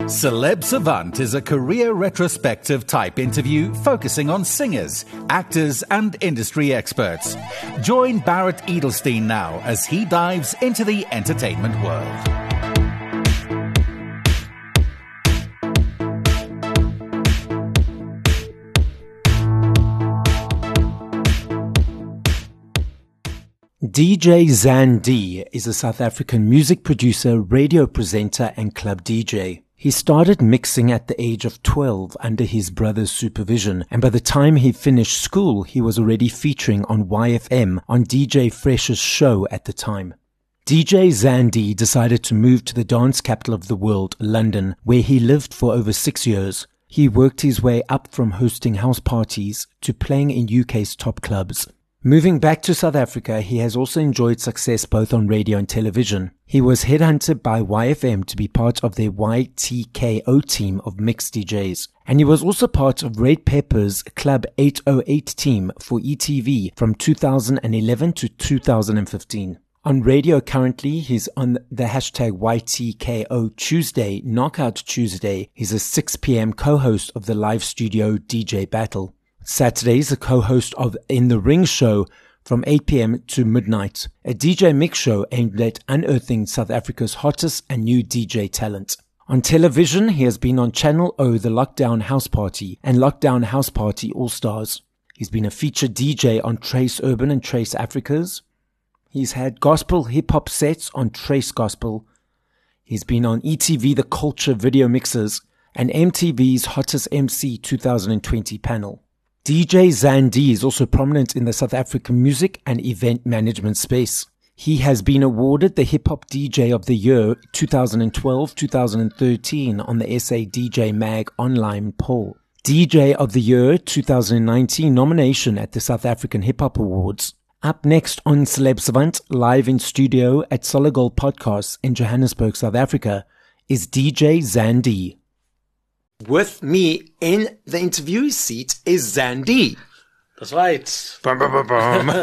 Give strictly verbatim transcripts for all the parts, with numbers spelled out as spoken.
Celeb Savant is a career retrospective type interview focusing on singers, actors, and industry experts. Join Barrett Edelstein now as he dives into the entertainment world. D J Zan D is a South African music producer, radio presenter, and club D J. He started mixing at the age of twelve under his brother's supervision, and by the time he finished school, he was already featuring on Y F M on D J Fresh's show at the time. D J Zan D decided to move to the dance capital of the world, London, where he lived for over six years. He worked his way up from hosting house parties to playing in U K's top clubs. Moving back to South Africa, he has also enjoyed success both on radio and television. He was headhunted by Y F M to be part of their Y T K O team of mixed D Js. And he was also part of Red Pepper's Club eight oh eight team for E T V from two thousand eleven to two thousand fifteen. On radio currently, he's on the hashtag Y T K O Tuesday, Knockout Tuesday. He's a six p.m. co-host of the live studio D J Battle. Saturdays, a co-host of In the Ring show from eight p.m. to midnight, a D J mix show aimed at unearthing South Africa's hottest and new D J talent. On television, he has been on Channel O, The Lockdown House Party, and Lockdown House Party All-Stars. He's been a featured D J on Trace Urban and Trace Africas. He's had gospel hip-hop sets on Trace Gospel. He's been on E T V The Culture Video Mixers and M T V's Hottest M C two thousand twenty panel. D J Zan D is also prominent in the South African music and event management space. He has been awarded the Hip Hop D J of the Year twenty twelve to twenty thirteen on the S A D J Mag online poll. D J of the Year twenty nineteen nomination at the South African Hip Hop Awards. Up next on Celeb Savant, live in studio at Solid Gold Podcasts in Johannesburg, South Africa, is D J Zan D. With me in the interview seat is Zan D. That's right. Bum, bum, bum,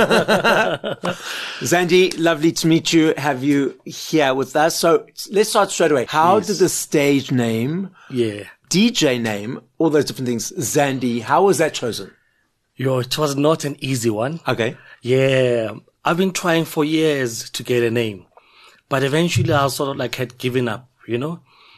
bum. Zan D, lovely to meet you, have you here with us. So let's start straight away. How yes. did the stage name, yeah, D J name, all those different things, Zan D, how was that chosen? Yo, it was not an easy one. Okay. Yeah, I've been trying for years to get a name, but eventually I sort of like had given up, you know?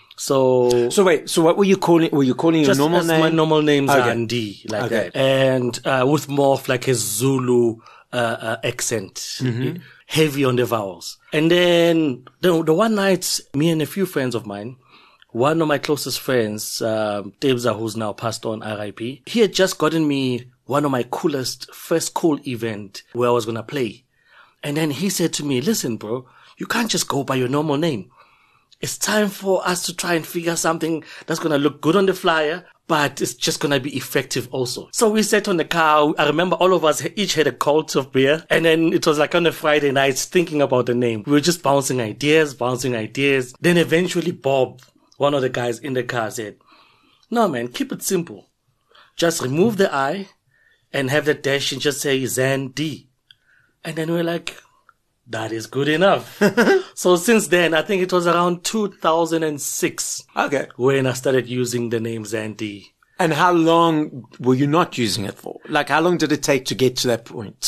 So, so wait, so what were you calling, were you calling your normal name? My normal name, okay. Zan D, like okay. that. And, uh, with more of like a Zulu, uh, uh accent, mm-hmm. heavy on the vowels. And then the, the one night, me and a few friends of mine, one of my closest friends, um, Tebza, who's now passed on, R I P, he had just gotten me one of my coolest, first cool event where I was going to play. And then he said to me, listen, bro, you can't just go by your normal name. It's time for us to try and figure something that's going to look good on the flyer, but it's just going to be effective also. So we sat on the car. I remember all of us each had a quart of beer. And then it was like on a Friday night thinking about the name. We were just bouncing ideas, bouncing ideas. Then eventually Bob, one of the guys in the car, said, no, man, keep it simple. Just remove the I and have the dash and just say Zan D. And then we're like, that is good enough. So since then, I think it was around two thousand six. Okay. When I started using the name Zan D. And how long were you not using it for? Like, how long did it take to get to that point?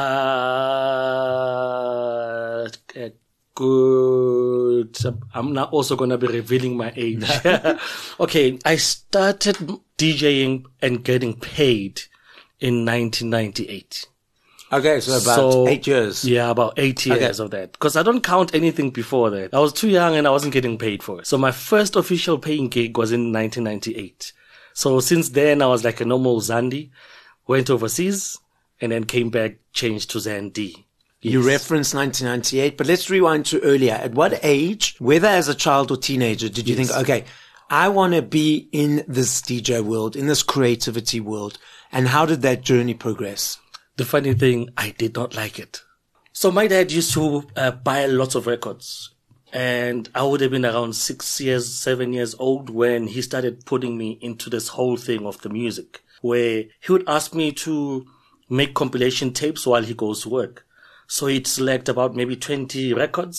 Uh, good. I'm not also going to be revealing my age. Okay. I started DJing and getting paid in nineteen ninety-eight. Okay, so about so, eight years. Yeah, about eight years okay. of that. Because I don't count anything before that. I was too young and I wasn't getting paid for it. So my first official paying gig was in nineteen ninety-eight. So since then, I was like a normal Zandi, went overseas, and then came back, changed to Zan D. Yes. You referenced nineteen ninety-eight, but let's rewind to earlier. At what age, whether as a child or teenager, did you yes. think, okay, I want to be in this D J world, in this creativity world? And how did that journey progress? The funny thing, I did not like it. So my dad used to uh, buy lots of records. And I would have been around six years, seven years old when he started putting me into this whole thing of the music, where he would ask me to make compilation tapes while he goes to work. So he'd select about maybe twenty records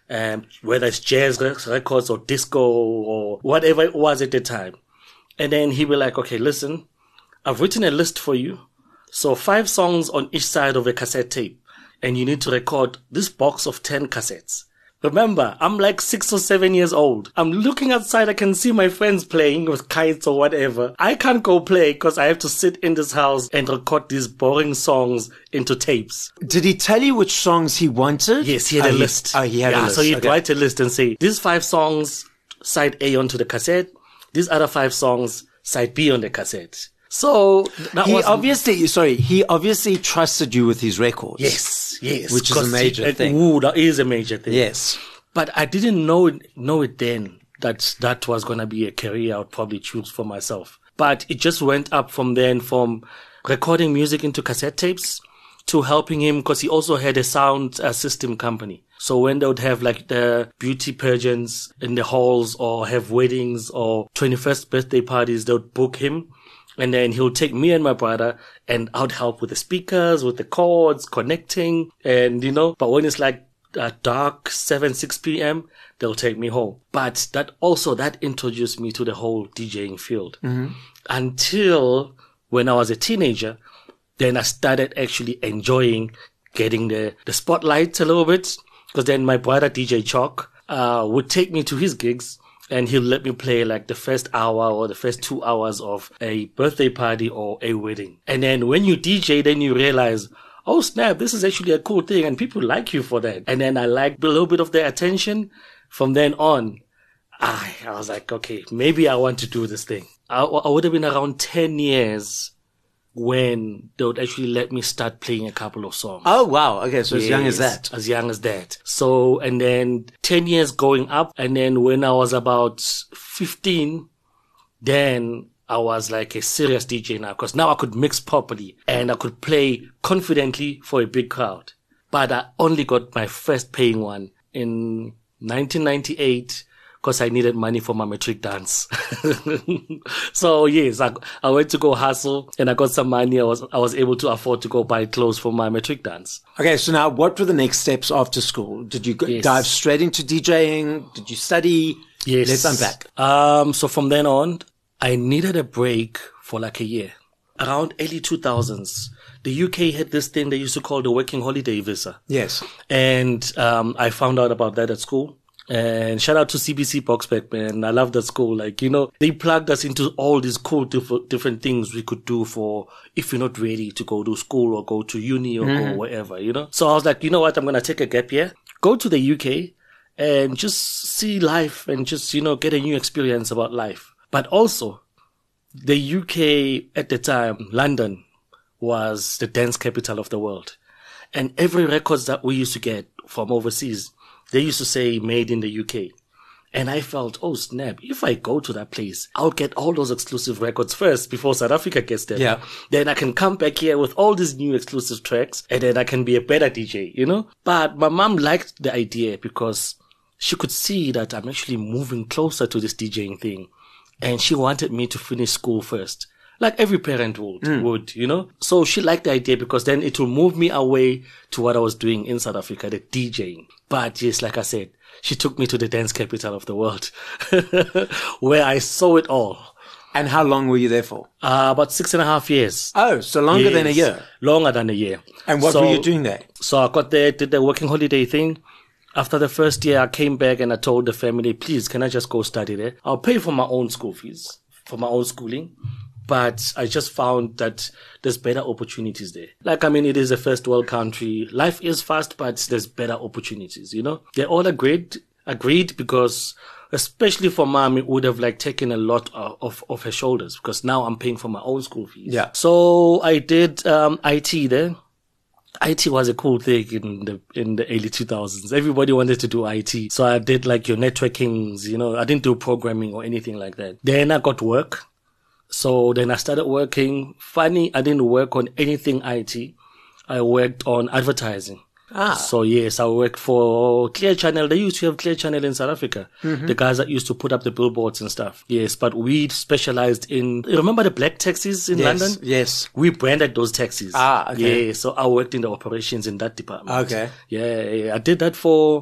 um, whether it's jazz records or disco or whatever it was at the time. And then he'd be like, okay, listen, I've written a list for you. So five songs on each side of a cassette tape. And you need to record this box of ten cassettes. Remember, I'm like six or seven years old. I'm looking outside. I can see my friends playing with kites or whatever. I can't go play because I have to sit in this house and record these boring songs into tapes. Did he tell you which songs he wanted? Yes, he had oh, a he, list. Oh, he had yeah, a list. So he'd okay. write a list and say, these five songs, side A onto the cassette. These other five songs, side B on the cassette. So that he was obviously, sorry, he obviously trusted you with his records. yes, yes, Which is a major he, thing. Ooh, that is a major thing. Yes. But I didn't know it, know it then that that was going to be a career I would probably choose for myself. But it just went up from then, from recording music into cassette tapes to helping him, because he also had a sound uh, system company. So when they would have like the beauty pageants in the halls or have weddings or twenty-first birthday parties, they would book him. And then he'll take me and my brother and I'd help with the speakers, with the cords, connecting. And, you know, but when it's like uh, dark, seven, six p.m., they'll take me home. But that also, that introduced me to the whole DJing field. Mm-hmm. Until when I was a teenager, then I started actually enjoying getting the, the spotlight a little bit. Because then my brother, D J Chalk, uh, would take me to his gigs. And he'll let me play like the first hour or the first two hours of a birthday party or a wedding. And then when you D J, then you realize, oh snap, this is actually a cool thing and people like you for that. And then I liked a little bit of their attention. From then on, I, I was like, okay, maybe I want to do this thing. I, I would have been around ten years when they would actually let me start playing a couple of songs. Oh, wow. Okay, so as Yes, young as that. As young as that. So, and then ten years going up. And then when I was about fifteen, then I was like a serious D J now. Because now I could mix properly and I could play confidently for a big crowd. But I only got my first paying one in nineteen ninety-eight. Because I needed money for my matric dance. So yes, I, I went to go hustle and I got some money. I was, I was able to afford to go buy clothes for my matric dance. Okay, so now what were the next steps after school? Did you go, Yes. dive straight into DJing? Did you study? Yes. Let's unpack. Um, so from then on, I needed a break for like a year. Around early two thousands, the U K had this thing they used to call the working holiday visa. Yes. And, um, I found out about that at school. And shout out to C B C Boxback, man. I love that school. Like, you know, they plugged us into all these cool diff- different things we could do for if you're not ready to go to school or go to uni or Mm. go wherever, you know? So I was like, you know what? I'm going to take a gap year, go to the U K and just see life and just, you know, get a new experience about life. But also the U K at the time, London, was the dance capital of the world. And every records that we used to get from overseas, they used to say made in the U K. And I felt, oh snap, if I go to that place, I'll get all those exclusive records first before South Africa gets there. Yeah. Then I can come back here with all these new exclusive tracks and then I can be a better D J, you know? But my mom liked the idea because she could see that I'm actually moving closer to this DJing thing. And she wanted me to finish school first. Like every parent would, mm. would, you know? So she liked the idea because then it will move me away to what I was doing in South Africa, the DJing. But yes, like I said, she took me to the dance capital of the world, where I saw it all. And how long were you there for? Uh, about six and a half years. Oh, so longer Yes, than a year. Longer than a year. And what So- were you doing there? So I got there, did the working holiday thing. After the first year, I came back and I told the family, please, can I just go study there? I'll pay for my own school fees, for my own schooling. But I just found that there's better opportunities there. Like, I mean, it is a first world country. Life is fast, but there's better opportunities, you know? They all agreed, agreed because, especially for mom, it would have like taken a lot of, of, of her shoulders because now I'm paying for my own school fees. Yeah. So I did, um, I T there. I T was a cool thing in the in the early two thousands. Everybody wanted to do I T. So I did like your networkings, you know, I didn't do programming or anything like that. Then I got work. So then I started working. Funny, I didn't work on anything I T. I worked on advertising. Ah. So yes, I worked for Clear Channel. They used to have Clear Channel in South Africa. Mm-hmm. The guys that used to put up the billboards and stuff. Yes, but we specialized in, remember the black taxis in Yes, London? yes. We branded those taxis. Ah, okay. Yeah, so I worked in the operations in that department. Okay. Yeah, yeah, I did that for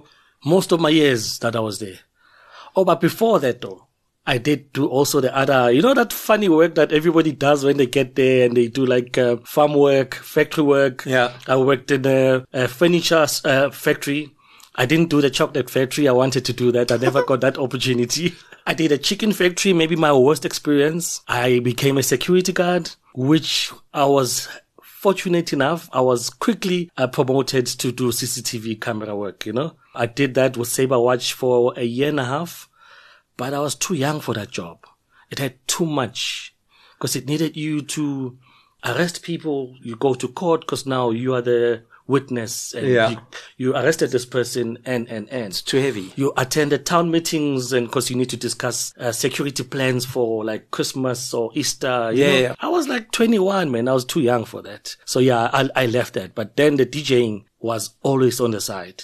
most of my years that I was there. Oh, but before that though, I did do also the other, you know, that funny work that everybody does when they get there and they do like uh, farm work, factory work. Yeah. I worked in a, a furniture uh, factory. I didn't do the chocolate factory. I wanted to do that. I never got that opportunity. I did a chicken factory, maybe my worst experience. I became a security guard, which I was fortunate enough. I was quickly uh, promoted to do C C T V camera work, you know. I did that with Sabre Watch for a year and a half, but I was too young for that job. It had too much because it needed you to arrest people. You go to court because now you are the witness and Yeah. you, you arrested this person and, and, and. It's too heavy. You attended town meetings and because you need to discuss uh, security plans for like Christmas or Easter. You Yeah, know? yeah. I was like twenty-one, man. I was too young for that. So yeah, I, I left that. But then the DJing was always on the side.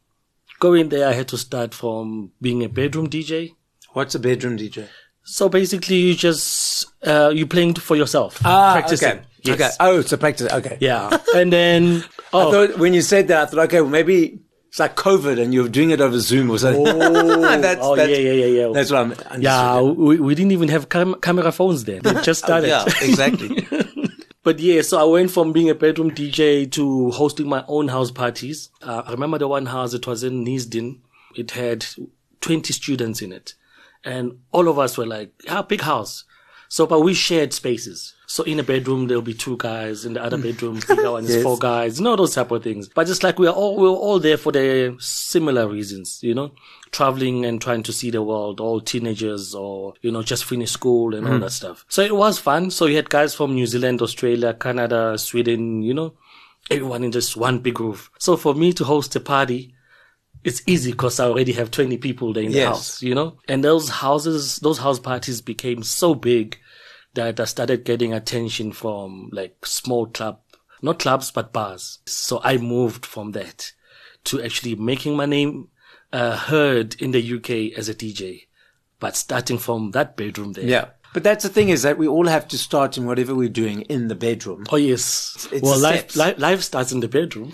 Going there, I had to start from being a bedroom D J. What's a bedroom D J? So basically you just, uh, you playing for yourself. Ah, practicing. okay. Yes. Okay. Oh, it's a practice. Okay. Yeah. And then, oh. I thought when you said that, I thought, okay, well, maybe it's like COVID and you're doing it over Zoom or something. Oh, that's, oh that's, yeah, yeah, yeah, yeah. That's what I'm understood. Yeah, we, we didn't even have cam- camera phones then. They just started. Yeah, exactly. But yeah, so I went from being a bedroom D J to hosting my own house parties. Uh, I remember the one house, it was in Neasden. It had twenty students in it. And all of us were like, yeah, big house. So, but we shared spaces. So in a bedroom, there'll be two guys. In the other bedroom, bigger one is Yes. four guys. You know, those type of things. But just like we are all, we were all there for the similar reasons, you know, traveling and trying to see the world, all teenagers or, you know, just finish school and all that stuff. So it was fun. So you had guys from New Zealand, Australia, Canada, Sweden, you know, everyone in just one big roof. So for me to host a party, it's easy because I already have twenty people there in the Yes. house, you know? And those houses, those house parties became so big that I started getting attention from like small club, not clubs, but bars. So I moved from that to actually making my name uh, heard in the U K as a D J, but starting from that bedroom there. Yeah. But that's the thing is that we all have to start in whatever we're doing in the bedroom. Oh, yes. It's well, life, steps. life, life starts in the bedroom.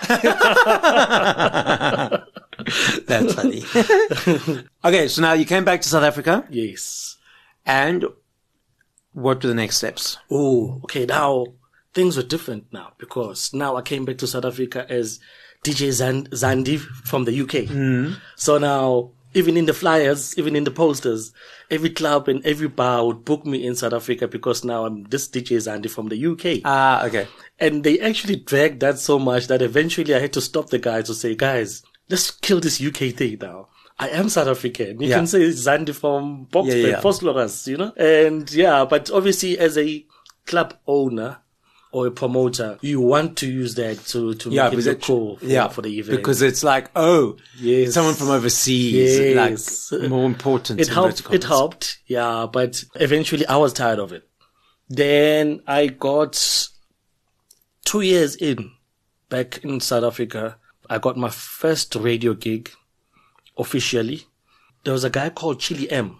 That's funny. Okay, so now you came back to South Africa, Yes. and what were the next steps? Oh, okay. Now things were different now because now I came back to South Africa as D J Zand- Zandi from the U K. Mm. So now, even in the flyers, even in the posters, every club and every bar would book me in South Africa because now I'm this D J Zandi from the U K. Ah, okay. And they actually dragged that so much that eventually I had to stop the guys to say, guys, let's kill this U K thing now. I am South African. You Yeah. can say Zandi from Boksburg, Yeah, yeah. Vosloorus, you know? And yeah, but obviously as a club owner or a promoter, you want to use that to, to Yeah, make it because look it- cool for, yeah, for the event. because it's like, oh, Yes. someone from overseas, Yes. like more important. It in helped. inverted It commas. helped. Yeah, but eventually I was tired of it. Then I got two years in back in South Africa. I got my first radio gig officially. There was a guy called Chili M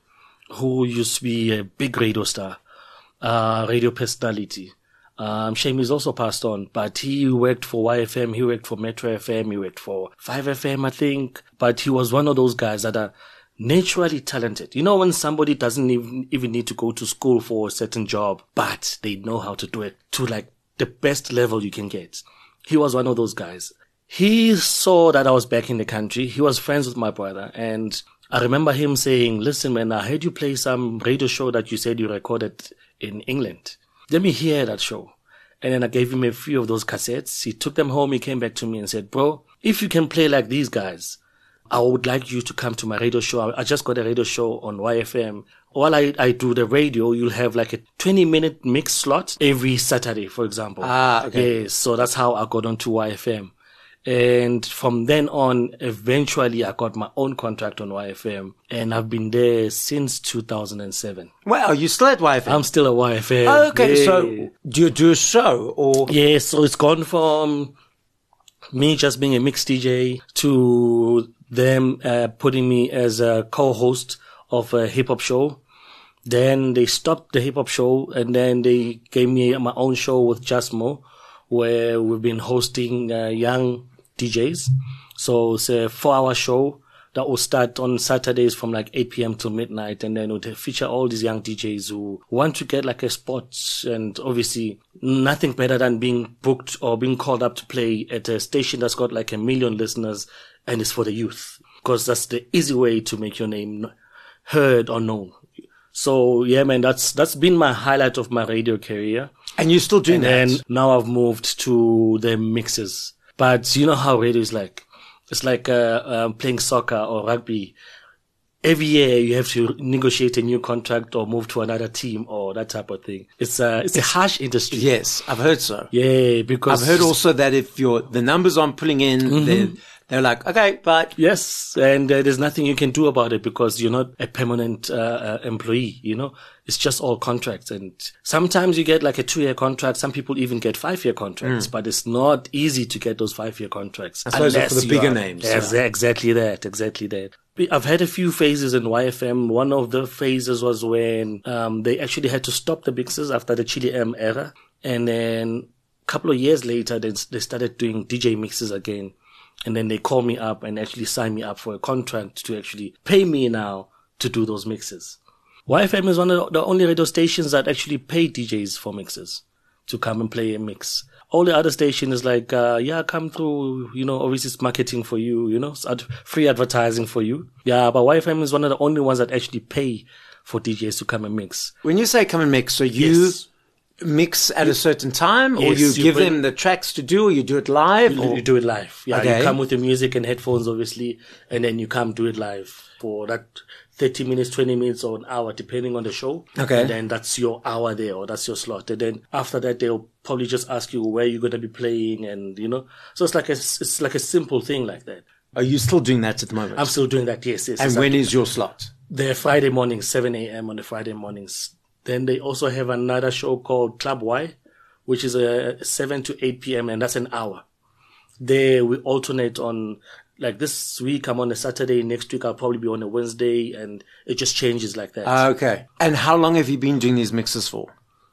who used to be a big radio star, uh, radio personality. Um, shame he's also passed on, but he worked for Y F M, he worked for Metro F M, he worked for five F M, I think. But he was one of those guys that are naturally talented. You know, when somebody doesn't even, even need to go to school for a certain job, but they know how to do it to like the best level you can get. He was one of those guys. He saw that I was back in the country. He was friends with my brother. And I remember him saying, listen, man, I heard you play some radio show that you said you recorded in England. Let me hear that show. And then I gave him a few of those cassettes. He took them home. He came back to me and said, bro, if you can play like these guys, I would like you to come to my radio show. I just got a radio show on Y F M. While I, I do the radio, you'll have like a twenty minute mix slot every Saturday, for example. Ah, okay. Yes, so that's how I got onto Y F M. And from then on, eventually I got my own contract on Y F M. And I've been there since two thousand seven. Wow, you still at Y F M? I'm still at Y F M. Oh, okay, Yeah. so do you do a show or? Yeah, so it's gone from me just being a mix D J to them uh, putting me as a co-host of a hip-hop show. Then they stopped the hip-hop show and then they gave me my own show with Just Mo, where we've been hosting uh, young D Js. So it's a four hour show that will start on Saturdays from like eight p.m. till midnight. And then it would feature all these young D Js who want to get like a spot. And obviously nothing better than being booked or being called up to play at a station that's got like a million listeners and it's for the youth. Because that's the easy way to make your name heard or known. So yeah, man, that's, that's been my highlight of my radio career. And you're still doing and that? And now I've moved to the mixes. But you know how radio is like. It's like uh, um, playing soccer or rugby. Every year you have to negotiate a new contract or move to another team or that type of thing. It's a, it's a harsh industry. Yes, I've heard so. Yeah, because I've heard also that if you're, the numbers aren't pulling in, mm-hmm. they're, they're like, okay, but. Yes, and uh, there's nothing you can do about it because you're not a permanent uh, uh, employee, you know? It's just all contracts. And sometimes you get like a two-year contract. Some people even get five-year contracts, mm. but it's not easy to get those five-year contracts. I suppose for the bigger are, names. Yes, yeah. Exactly that, exactly that. I've had a few phases in Y F M. One of the phases was when um they actually had to stop the mixes after the Chili M era. And then a couple of years later, they, they started doing D J mixes again. And then they called me up and actually signed me up for a contract to actually pay me now to do those mixes. Y F M is one of the only radio stations that actually pay D Js for mixes to come and play a mix. All the other stations is like, uh, yeah, come through, you know, obviously it's marketing for you, you know, it's ad- free advertising for you. Yeah, but Y F M is one of the only ones that actually pay for D Js to come and mix. When you say come and mix, so you yes. mix at a certain time, or yes, you, you give bring, them the tracks to do, or you do it live? You, or? you do it live. Yeah, okay. You come with the music and headphones, obviously, and then you come do it live for that thirty minutes, twenty minutes, or an hour, depending on the show. Okay. And then that's your hour there, or that's your slot. And then after that, they'll probably just ask you where you're going to be playing, and you know, so it's like a, it's like a simple thing like that. Are you still doing that at the moment? I'm still doing that. Yes, yes. And when is your slot? The Friday mornings, seven a.m. on the Friday mornings. Then they also have another show called Club Y, which is a seven to eight p.m. and that's an hour. There we alternate on. Like this week, I'm on a Saturday. Next week, I'll probably be on a Wednesday, and it just changes like that. Uh, okay. And how long have you been doing these mixes for?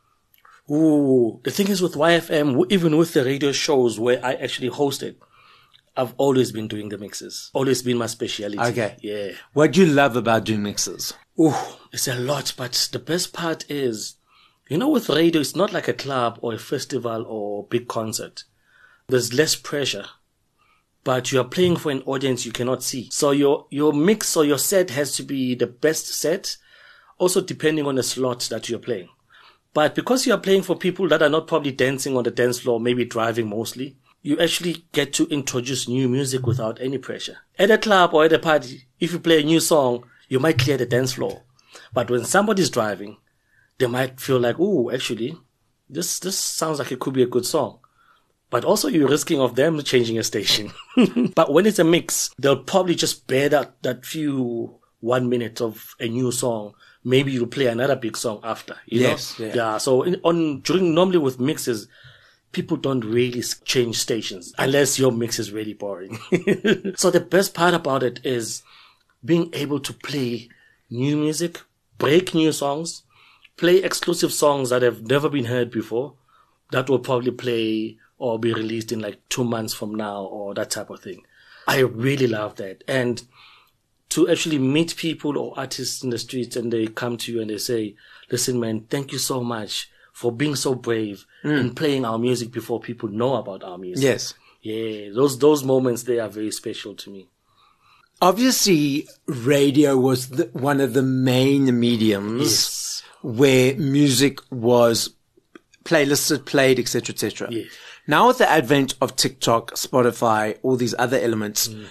Ooh, the thing is with Y F M, even with the radio shows where I actually hosted, I've always been doing the mixes. Always been my specialty. Okay. Yeah. What do you love about doing mixes? Ooh, it's a lot, but the best part is, you know, with radio, it's not like a club or a festival or big concert. There's less pressure. But you are playing for an audience you cannot see. So your, your mix or your set has to be the best set, also depending on the slot that you're playing. But because you are playing for people that are not probably dancing on the dance floor, maybe driving mostly, you actually get to introduce new music without any pressure. At a club or at a party, if you play a new song, you might clear the dance floor. But when somebody's driving, they might feel like, ooh, actually, this, this sounds like it could be a good song. But also you're risking of them changing a station. But when it's a mix, they'll probably just bear that, that few one minute of a new song. Maybe you'll play another big song after. You yes. know? Yeah. yeah. So in, on during normally with mixes, people don't really change stations unless your mix is really boring. So the best part about it is being able to play new music, break new songs, play exclusive songs that have never been heard before. That will probably play or be released in like two months from now or that type of thing. I really love that. And to actually meet people or artists in the streets and they come to you and they say, listen, man, thank you so much for being so brave mm. and playing our music before people know about our music. Yes. Yeah, those, those moments, they are very special to me. Obviously, radio was the, one of the main mediums yes. where music was playlisted, played, et cetera, et cetera. Yes. Now with the advent of TikTok, Spotify, all these other elements, mm.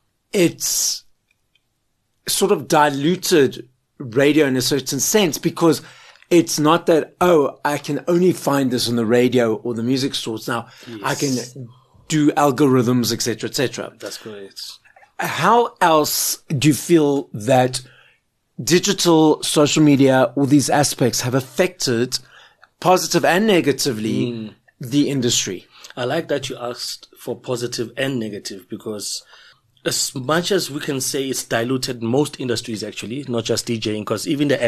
it's sort of diluted radio in a certain sense because it's not that, oh, I can only find this on the radio or the music stores. Now yes. I can do algorithms, et cetera, et cetera. That's great. How else do you feel that digital, social media, all these aspects have affected positive and negatively mm. the industry? I like that you asked for positive and negative because as much as we can say it's diluted most industries actually, not just DJing, because even the acting,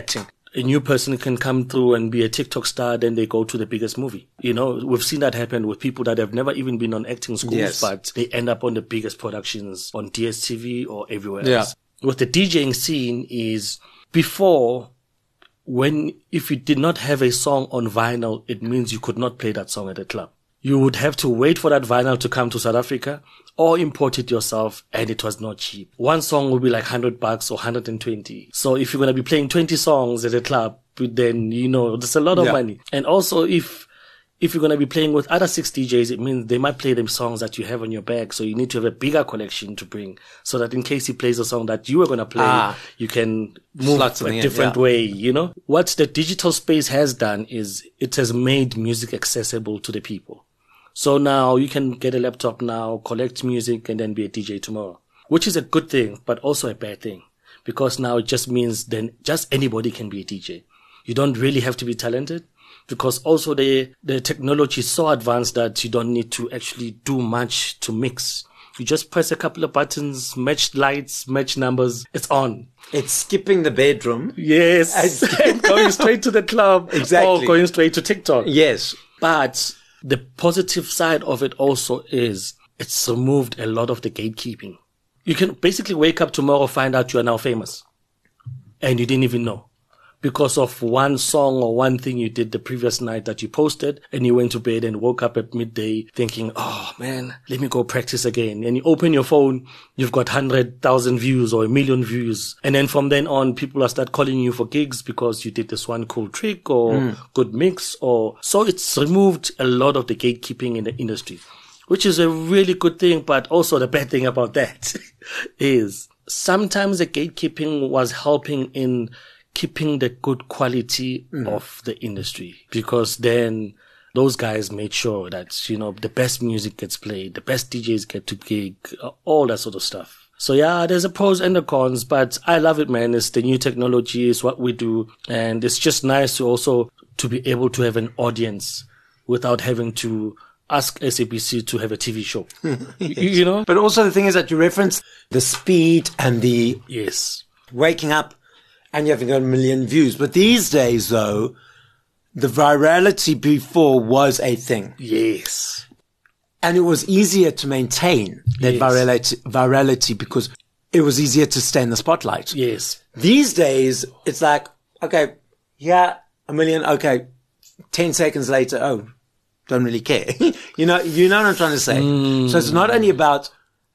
a new person can come through and be a TikTok star, then they go to the biggest movie. You know, we've seen that happen with people that have never even been on acting schools, Yes. but they end up on the biggest productions on D S T V or everywhere Yeah. else. With the DJing scene is before, when, if you did not have a song on vinyl, it means you could not play that song at a club. You would have to wait for that vinyl to come to South Africa or import it yourself, and it was not cheap. One song would be like one hundred bucks or one hundred twenty. So if you're going to be playing twenty songs at a club, then, you know, there's a lot of Yeah. money. And also if, if you're going to be playing with other six D Js, it means they might play them songs that you have on your bag. So you need to have a bigger collection to bring, so that in case he plays a song that you were going to play, Ah. you can move Slot a something in, different yeah. way, you know? What the digital space has done is it has made music accessible to the people. So now you can get a laptop now, collect music, and then be a D J tomorrow, which is a good thing, but also a bad thing, because now it just means then just anybody can be a D J. You don't really have to be talented, because also the, the technology is so advanced that you don't need to actually do much to mix. You just press a couple of buttons, match lights, match numbers. It's on. It's skipping the bedroom. Yes. And going straight to the club. Exactly. Or going straight to TikTok. Yes. But the positive side of it also is it's removed a lot of the gatekeeping. You can basically wake up tomorrow, find out you are now famous, and you didn't even know, because of one song or one thing you did the previous night that you posted, and you went to bed and woke up at midday thinking, oh man, let me go practice again. And you open your phone, you've got one hundred thousand views or a million views. And then from then on, people are start calling you for gigs because you did this one cool trick or mm. good mix, or so it's removed a lot of the gatekeeping in the industry, which is a really good thing. But also the bad thing about that is sometimes the gatekeeping was helping in keeping the good quality mm. of the industry, because then those guys made sure that, you know, the best music gets played, the best D Js get to gig, all that sort of stuff. So yeah, there's a pros and the cons, but I love it, man. It's the new technology, it's what we do. And it's just nice to also to be able to have an audience without having to ask S A B C to have a T V show, yes. you, you know? But also the thing is that you reference the speed and the yes, waking up and you haven't got a million views. But these days, though, the virality before was a thing. Yes. And it was easier to maintain that yes. virality, virality because it was easier to stay in the spotlight. Yes. These days, it's like, okay, yeah, a million, okay, ten seconds later, oh, don't really care. you know, you know what I'm trying to say? Mm. So it's not only about,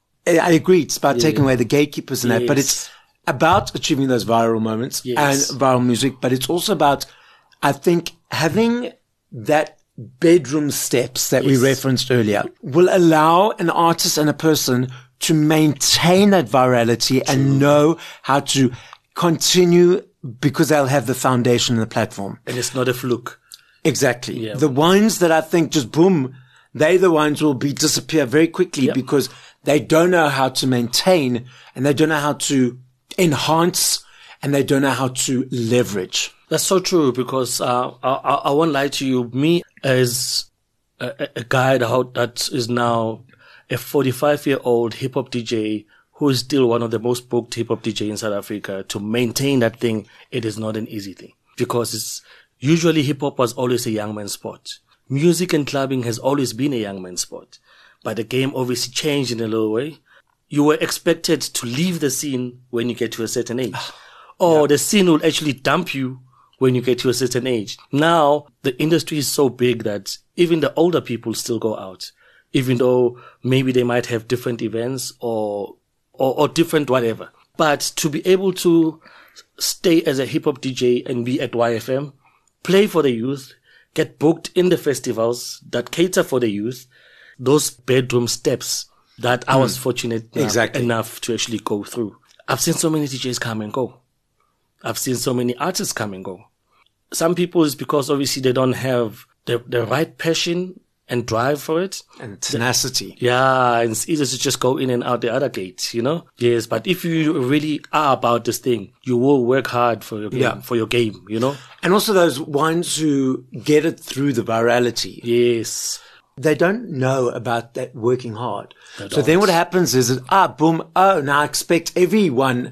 I agree, it's about yeah. taking away the gatekeepers and yes. that, but it's about achieving those viral moments yes. and viral music, but it's also about, I think, having that bedroom steps that yes. we referenced earlier will allow an artist and a person to maintain that virality True. And know how to continue because they'll have the foundation and the platform. And it's not a fluke. Exactly. Yeah. The ones that I think just boom, they the ones will be disappear very quickly yep. because they don't know how to maintain and they don't know how to enhance and they don't know how to leverage. That's so true, because uh, I, I won't lie to you. Me as a, a guy that is now a forty-five-year-old hip-hop D J who is still one of the most booked hip-hop D J in South Africa, to maintain that thing, it is not an easy thing. Because it's usually hip-hop was always a young man's sport. Music and clubbing has always been a young man's sport. But the game obviously changed in a little way. You were expected to leave the scene when you get to a certain age. Or yeah. the scene will actually dump you when you get to a certain age. Now, the industry is so big that even the older people still go out, even though maybe they might have different events or, or, or different whatever. But to be able to stay as a hip hop D J and be at Y F M, play for the youth, get booked in the festivals that cater for the youth, those bedroom steps that I was mm. fortunate enough, exactly. enough to actually go through. I've seen so many D Js come and go. I've seen so many artists come and go. Some people is because obviously they don't have the, the right passion and drive for it. And tenacity. The, yeah, and it's easy to just go in and out the other gate, you know? Yes, but if you really are about this thing, you will work hard for your game, yeah. for your game, you know? And also those ones who get it through the virality. Yes. They don't know about that working hard. So then what happens is, that, ah, boom, oh, now I expect everyone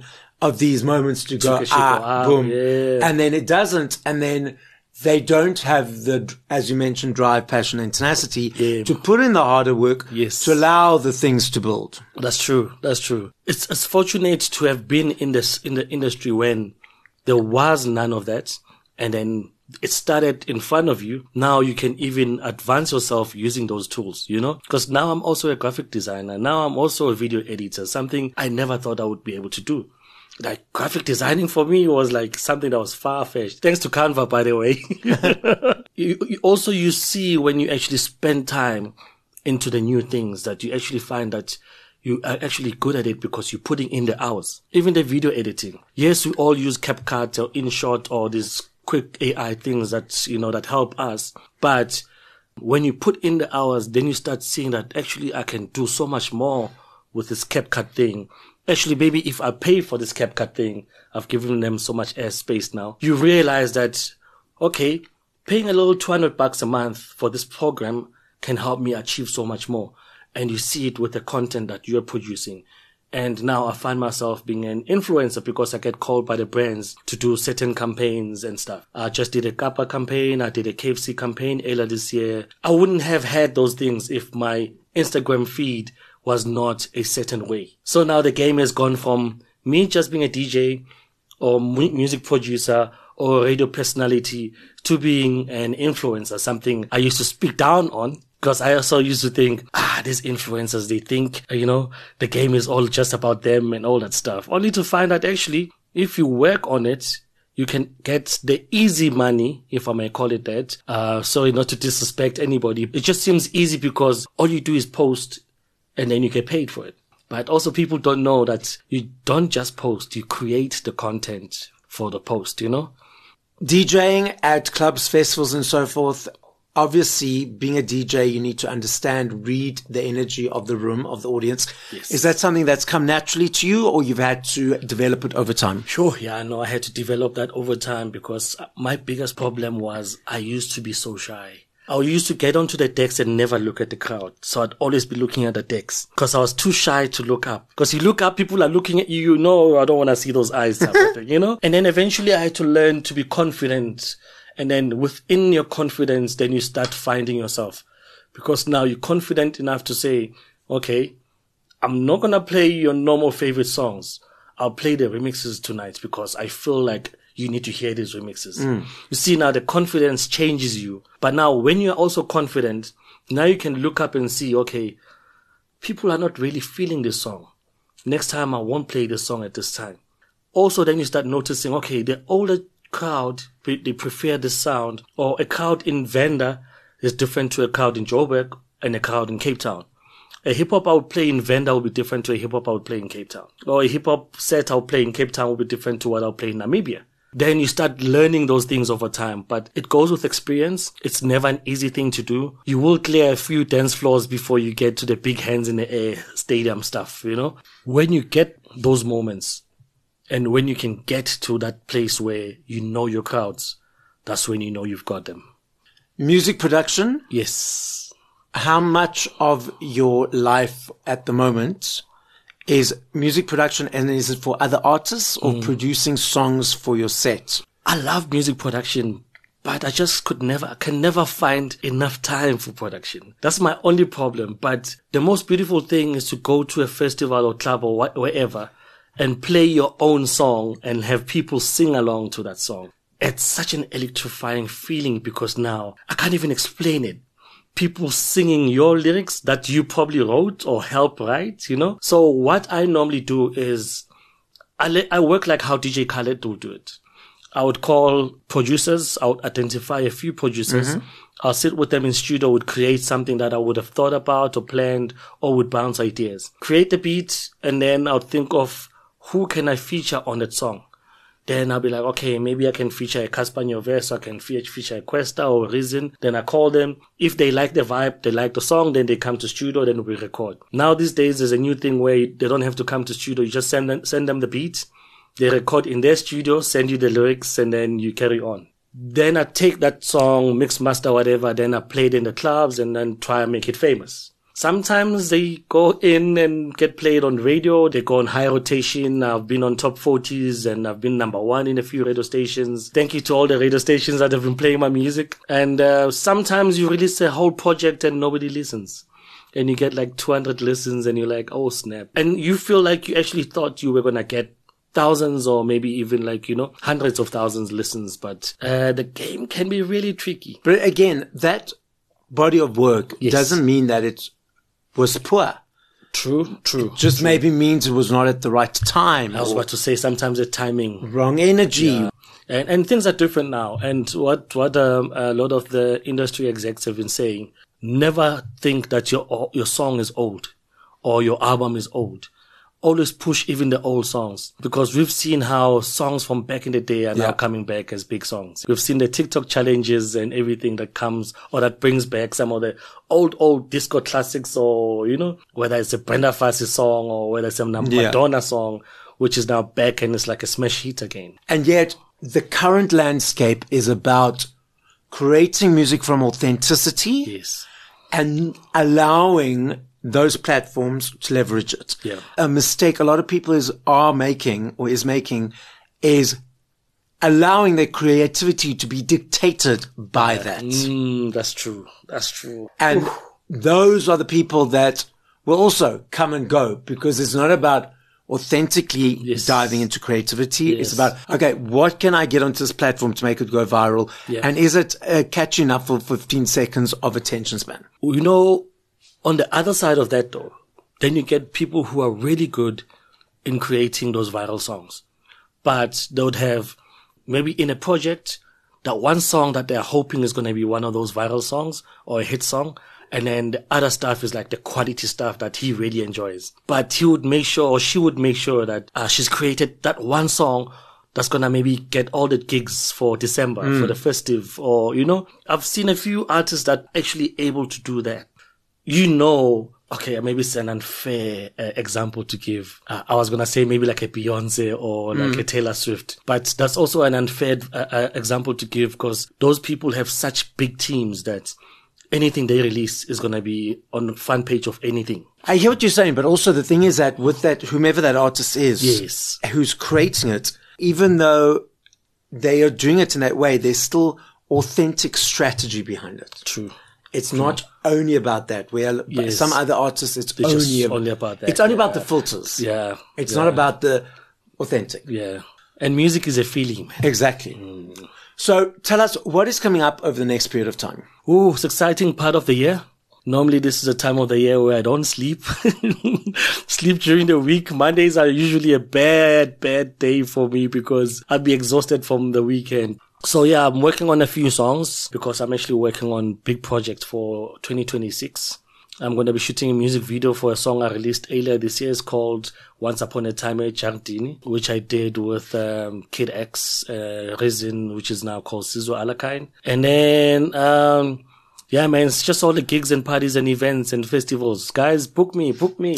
of these moments to go, Chicka, chicka, ah, ah, boom. yeah. And then it doesn't. And then they don't have the, as you mentioned, drive, passion, and tenacity Yeah. to put in the harder work Yes. to allow the things to build. That's true. That's true. It's, it's fortunate to have been in this, in the industry when there was none of that. And then it started in front of you. Now you can even advance yourself using those tools, you know, because now I'm also a graphic designer. Now I'm also a video editor, something I never thought I would be able to do. Like graphic designing for me was like something that was far-fetched. Thanks to Canva, by the way. you, you also, you see when you actually spend time into the new things that you actually find that you are actually good at it because you're putting in the hours. Even the video editing. Yes, we all use CapCut or InShot or these quick A I things that, you know, that help us. But when you put in the hours, then you start seeing that actually I can do so much more with this CapCut thing. Actually, maybe if I pay for this CapCut thing, I've given them so much airspace now. You realize that, okay, paying a little two hundred bucks a month for this program can help me achieve so much more. And you see it with the content that you're producing. And now I find myself being an influencer because I get called by the brands to do certain campaigns and stuff. I just did a Kappa campaign. I did a K F C campaign earlier this year. I wouldn't have had those things if my Instagram feed was not a certain way. So now the game has gone from me just being a D J or mu- music producer or radio personality to being an influencer, something I used to speak down on. Because I also used to think, ah, these influencers, they think, you know, the game is all just about them and all that stuff. Only to find out actually, if you work on it, you can get the easy money, if I may call it that. Uh, sorry not to disrespect anybody. It just seems easy because all you do is post and then you get paid for it. But also people don't know that you don't just post, you create the content for the post, you know? DJing at clubs, festivals, and so forth. Obviously, being a D J, you need to understand, read the energy of the room, of the audience. Yes. Is that something that's come naturally to you, or you've had to develop it over time? Sure, yeah, I know I had to develop that over time because my biggest problem was I used to be so shy. I used to get onto the decks and never look at the crowd. So I'd always be looking at the decks because I was too shy to look up. Because you look up, people are looking at you, you know, I don't want to see those eyes, type of thing, you know? And then eventually I had to learn to be confident. And then within your confidence, then you start finding yourself. Because now you're confident enough to say, okay, I'm not going to play your normal favorite songs. I'll play the remixes tonight because I feel like you need to hear these remixes. Mm. You see, now the confidence changes you. But now when you're also confident, now you can look up and see, okay, people are not really feeling this song. Next time I won't play this song at this time. Also, then you start noticing, okay, the older crowd, they prefer the sound, or a crowd in Venda is different to a crowd in Joburg and a crowd in Cape Town. A hip-hop I would play in Venda will be different to a hip-hop I would play in Cape Town. Or a hip-hop set I would play in Cape Town will be different to what I'll play in Namibia. Then you start learning those things over time, but it goes with experience. It's never an easy thing to do. You will clear a few dance floors before you get to the big hands in the air stadium stuff, you know? When you get those moments, and when you can get to that place where you know your crowds, that's when you know you've got them. Music production? Yes. How much of your life at the moment is music production, and is it for other artists or mm. producing songs for your set? I love music production, but I just could never, I can never find enough time for production. That's my only problem. But the most beautiful thing is to go to a festival or club or wh- wherever and play your own song and have people sing along to that song. It's such an electrifying feeling because now I can't even explain it. People singing your lyrics that you probably wrote or helped write, you know? So what I normally do is I, le- I work like how D J Khaled would do it. I would call producers. I would identify a few producers. Mm-hmm. I'll sit with them in studio, would create something that I would have thought about or planned or would bounce ideas. Create the beat, and then I'll think of who can I feature on that song. Then I'll be like, okay, maybe I can feature a Casper Nyovest, or I can feature a Questa or Reason. Then I call them. If they like the vibe, they like the song, then they come to studio, then we record. Now these days, there's a new thing where they don't have to come to studio. You just send them, send them the beat. They record in their studio, send you the lyrics, and then you carry on. Then I take that song, mix, master, whatever, then I play it in the clubs and then try and make it famous. Sometimes they go in and get played on radio. They go on high rotation. I've been on top forties and I've been number one in a few radio stations. Thank you to all the radio stations that have been playing my music. And uh, sometimes you release a whole project and nobody listens. And you get like two hundred listens and you're like, oh snap. And you feel like you actually thought you were going to get thousands or maybe even like, you know, hundreds of thousands listens. But uh, the game can be really tricky. But again, that body of work Yes. doesn't mean that it was poor. True, true. Just true. maybe means it was not at the right time. I was or about to say sometimes the timing. wrong energy. Yeah. And, and things are different now. And what, what um, a lot of the industry execs have been saying, never think that your, your song is old or your album is old. Always push even the old songs, because we've seen how songs from back in the day are Yeah. now coming back as big songs. We've seen the TikTok challenges and everything that comes or that brings back some of the old, old disco classics, or, you know, whether it's a Brenda Fassie song or whether it's a Yeah. Madonna song, which is now back and it's like a smash hit again. And yet the current landscape is about creating music from authenticity Yes. and allowing those platforms to leverage it. Yeah. A mistake a lot of people is are making or is making is allowing their creativity to be dictated by that. Mm, that's true. That's true. And those are the people that will also come and go, because it's not about authentically Yes. diving into creativity. Yes. It's about, okay, what can I get onto this platform to make it go viral? Yeah. And is it uh, catchy enough for fifteen seconds of attention span? You know, on the other side of that though, then you get people who are really good in creating those viral songs, but they would have maybe in a project that one song that they're hoping is going to be one of those viral songs or a hit song. And then the other stuff is like the quality stuff that he really enjoys. But he would make sure, or she would make sure that uh, she's created that one song that's going to maybe get all the gigs for December, Mm. for the festive, or, you know, I've seen a few artists that actually able to do that. You know, okay, maybe it's an unfair uh, example to give. Uh, I was going to say maybe like a Beyonce or like a Taylor Swift, but that's also an unfair uh, uh, example to give, because those people have such big teams that anything they release is going to be on the front page of anything. I hear what you're saying, but also the thing is that with that, whomever that artist is, Yes. who's creating it, even though they are doing it in that way, there's still authentic strategy behind it. True. It's not only about that. Where Yes. some other artists, it's It's just only, ab- only about that, It's only about yeah. the filters. Yeah. It's yeah. not about the authentic. Yeah. And music is a feeling, man. Exactly. So tell us, what is coming up over the next period of time? Ooh, it's exciting part of the year. Normally, this is a time of the year where I don't sleep. Sleep during the week. Mondays are usually a bad, bad day for me because I'll be exhausted from the weekend. So yeah, I'm working on a few songs because I'm actually working on big projects for twenty twenty-six. I'm going to be shooting a music video for a song I released earlier this year. It's called Once Upon a Time at Jardini, which I did with um, Kid X, uh, Resin, which is now called Sizwe Alakine. And then, um, yeah, man, it's just all the gigs and parties and events and festivals. Guys, book me, book me.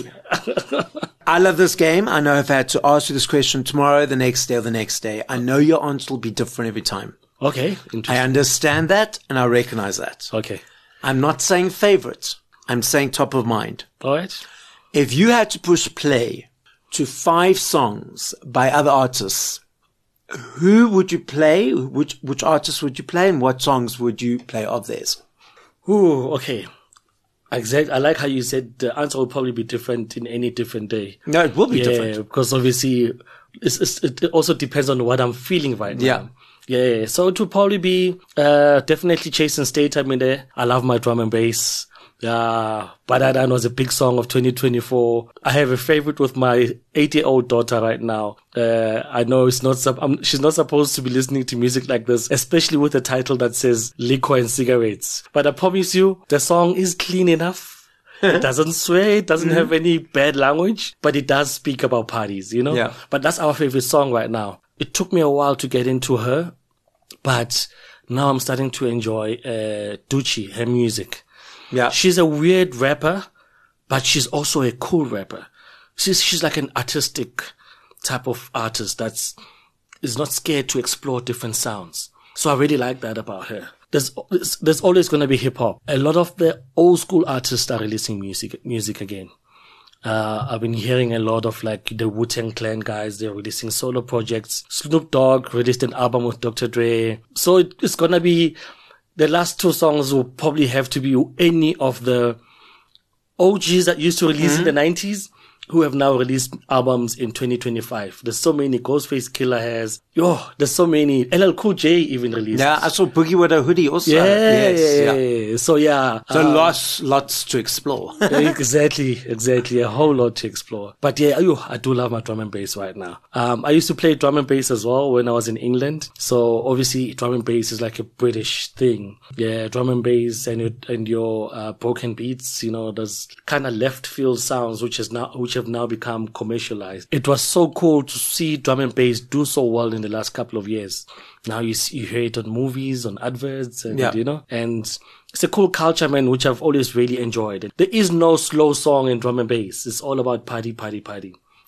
I love this game. I know if I had to ask you this question tomorrow, the next day, or the next day, I know your answer will be different every time. Okay, I interesting. understand that and I recognize that. Okay, I'm not saying favorite. I'm saying top of mind. all right. If you had to push play to five songs by other artists, who would you play? Which which artists would you play, and what songs would you play of theirs? Ooh, okay. Exact. I like how you said the answer will probably be different in any different day. No, it will be Yeah, different. because obviously it's, it's, it also depends on what I'm feeling right now. Yeah. Yeah, so it would probably be uh definitely Chasing Statham in there. I love my drum and bass. Yeah, Badadan was a big song of twenty twenty-four. I have a favorite with my eight-year-old daughter right now. Uh, I know it's not, sup- um, she's not supposed to be listening to music like this, especially with a title that says liquor and cigarettes. But I promise you, the song is clean enough. It doesn't swear, it doesn't have any bad language, but it does speak about parties, you know? Yeah. But that's our favorite song right now. It took me a while to get into her, but now I'm starting to enjoy uh, Duchi, her music. Yeah. She's a weird rapper, but she's also a cool rapper. She's she's like an artistic type of artist that's is not scared to explore different sounds. So I really like that about her. There's, there's always going to be hip hop. A lot of the old school artists are releasing music, music again. Uh, I've been hearing a lot of like the Wu-Tang Clan guys. They're releasing solo projects. Snoop Dogg released an album with Doctor Dre. So it, it's going to be, the last two songs will probably have to be any of the O Gs that used to release mm-hmm. in the nineties. Who have now released albums in twenty twenty-five. There's so many. Ghostface Killer has. Yo, there's so many. L L Cool J even released. Yeah, I saw Boogie with a Hoodie also. Yeah, yes, yeah, yeah. So yeah. So um, lots, lots to explore. exactly, exactly. A whole lot to explore. But yeah, yo, I do love my drum and bass right now. Um, I used to play drum and bass as well when I was in England. So obviously drum and bass is like a British thing. Yeah, drum and bass and your, and your, uh, broken beats, you know, those kind of left field sounds, which is now, which have now become commercialized. It was so cool to see drum and bass do so well in the last couple of years. Now you see, you hear it on movies, on adverts, and, yeah. you know, and it's a cool culture, man, which I've always really enjoyed. There is no slow song in drum and bass. It's all about party, party, party.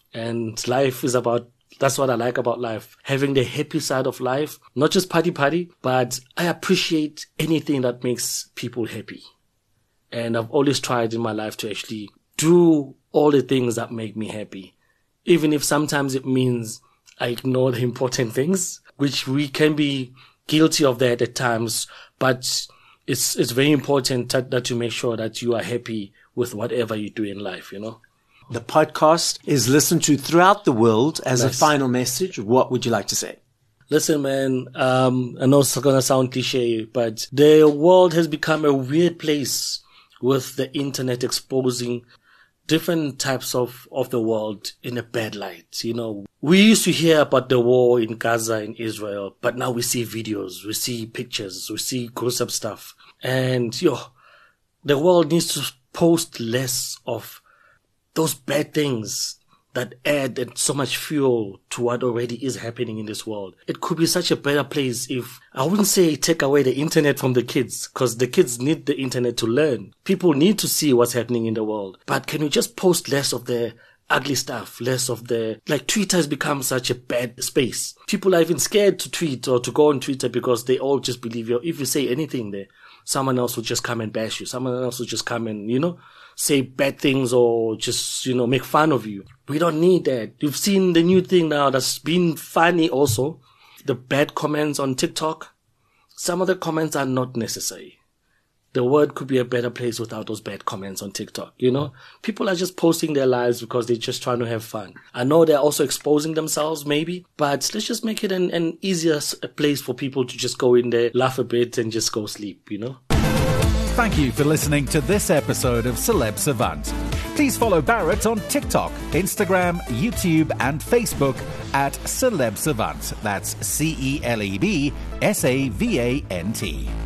And life is about, that's what I like about life. Having the happy side of life, not just party, party, but I appreciate anything that makes people happy. And I've always tried in my life to actually do all the things that make me happy. Even if sometimes it means I ignore the important things, which we can be guilty of that at times, but it's, it's very important that, that you make sure that you are happy with whatever you do in life, you know? The podcast is listened to throughout the world. As Nice. a final message, what would you like to say? Listen, man, um, I know it's gonna sound cliche, but the world has become a weird place with the internet exposing different types of, of the world in a bad light. You know, we used to hear about the war in Gaza, in Israel, but now we see videos, we see pictures, we see gruesome stuff. And, yo, the world needs to post less of those bad things that add so much fuel to what already is happening in this world. It could be such a better place if, I wouldn't say take away the internet from the kids, because the kids need the internet to learn. People need to see what's happening in the world. But can you just post less of the ugly stuff, less of the, like Twitter has become such a bad space. People are even scared to tweet or to go on Twitter because they all just believe you. If you say anything there, someone else will just come and bash you. Someone else will just come and, you know, say bad things or just, you know, make fun of you. We don't need that. You've seen the new thing now that's been funny also. The bad comments on TikTok. Some of the comments are not necessary. The world could be a better place without those bad comments on TikTok, you know? People are just posting their lives because they're just trying to have fun. I know they're also exposing themselves maybe, but let's just make it an, an easier place for people to just go in there, laugh a bit and just go sleep, you know? Thank you for listening to this episode of Celeb Savant. Please follow Barrett on TikTok, Instagram, YouTube, and Facebook at Celeb Savant. That's C E L E B S A V A N T.